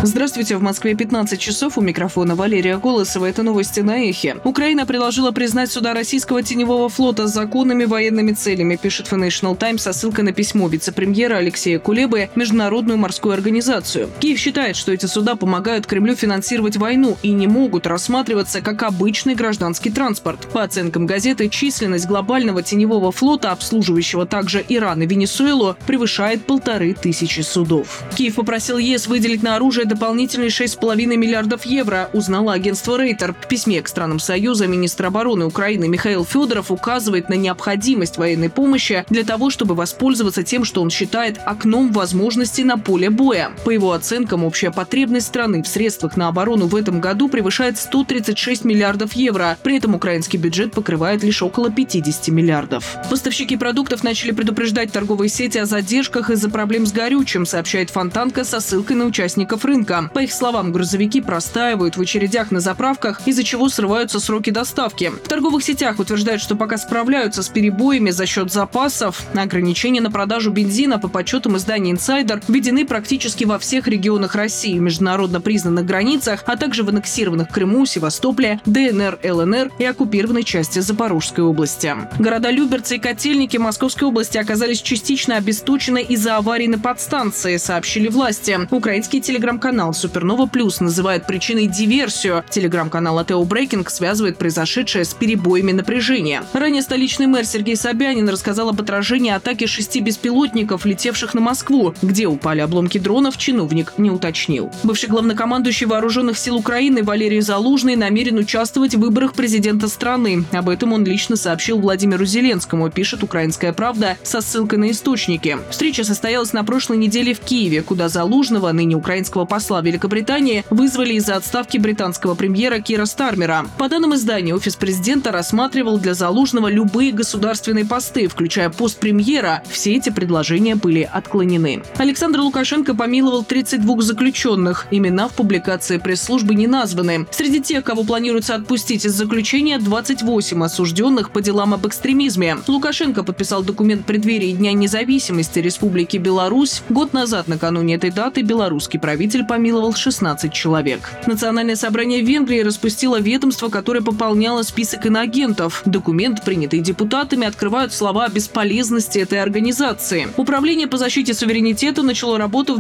Здравствуйте, в Москве 15 часов, у микрофона Валерия Голосова. Это новости на Эхе. Украина предложила признать суда российского теневого флота с законными военными целями, пишет Financial Times со ссылкой на письмо вице-премьера Алексея Кулебы Международную морскую организацию. Киев считает, что эти суда помогают Кремлю финансировать войну и не могут рассматриваться как обычный гражданский транспорт. По оценкам газеты, численность глобального теневого флота, обслуживающего также Иран и Венесуэлу, превышает 1500 судов. Киев попросил ЕС выделить на оружие дополнительные 6,5 миллиардов евро, узнало агентство Рейтер. В письме к странам Союза министр обороны Украины Михаил Федоров указывает на необходимость военной помощи для того, чтобы воспользоваться тем, что он считает окном возможностей на поле боя. По его оценкам, общая потребность страны в средствах на оборону в этом году превышает 136 миллиардов евро. При этом украинский бюджет покрывает лишь около 50 миллиардов. Поставщики продуктов начали предупреждать торговые сети о задержках из-за проблем с горючим, сообщает Фонтанка со ссылкой на участников рынка. По их словам, грузовики простаивают в очередях на заправках, из-за чего срываются сроки доставки. В торговых сетях утверждают, что пока справляются с перебоями за счет запасов. Ограничения на продажу бензина, по подсчетам издания Insider, введены практически во всех регионах России, международно признанных границах, а также в аннексированных Крыму, Севастополе, ДНР, ЛНР и оккупированной части Запорожской области. Города Люберцы и Котельники Московской области оказались частично обесточены из-за аварии на подстанции, сообщили власти. Украинский телеграм-канал Супернова Плюс называет причиной диверсию. Телеграм-канал АТО Брейкинг связывает произошедшее с перебоями напряжения. Ранее столичный мэр Сергей Собянин рассказал об отражении атаки 6 беспилотников, летевших на Москву. Где упали обломки дронов, чиновник не уточнил. Бывший главнокомандующий Вооруженных сил Украины Валерий Залужный намерен участвовать в выборах президента страны. Об этом он лично сообщил Владимиру Зеленскому, пишет «Украинская правда» со ссылкой на источники. Встреча состоялась на прошлой неделе в Киеве, куда Залужного, ныне украинского посла Великобритании, вызвали из-за отставки британского премьера Кира Стармера. По данным издания, офис президента рассматривал для Залужного любые государственные посты, включая пост премьера. Все эти предложения были отклонены. Александр Лукашенко помиловал 32 заключенных. Имена в публикации пресс-службы не названы. Среди тех, кого планируется отпустить из заключения, 28 осужденных по делам об экстремизме. Лукашенко подписал документ в преддверии Дня независимости Республики Беларусь. Год назад, накануне этой даты, белорусский правитель помиловал 16 человек. Национальное собрание Венгрии распустило ведомство, которое пополняло список иноагентов. Документ, принятый депутатами, открывают слова о бесполезности этой организации. Управление по защите суверенитета начало работу в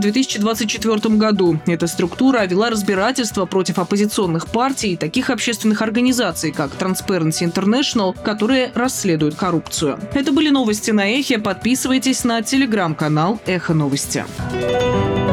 2024 году. Эта структура вела разбирательство против оппозиционных партий и таких общественных организаций, как Transparency International, которые расследуют коррупцию. Это были новости на Эхе. Подписывайтесь на телеграм-канал Эхо Новости.